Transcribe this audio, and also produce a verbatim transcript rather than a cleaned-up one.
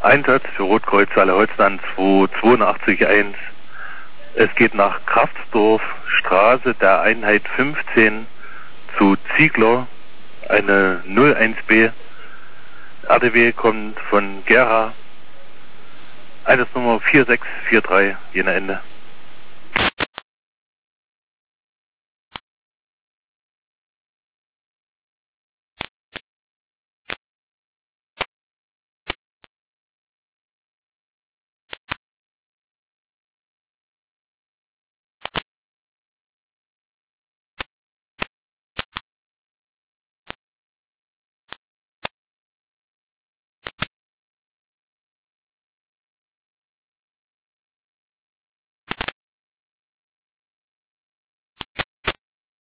Einsatz für Rotkreuz Allerholzland zwei zwei acht eins. Es geht nach Kraftsdorf, Straße der Einheit fünfzehn zu Ziegler, eine null eins B. R D W kommt von Gera, Einsatznummer vier sechs vier drei, jener Ende.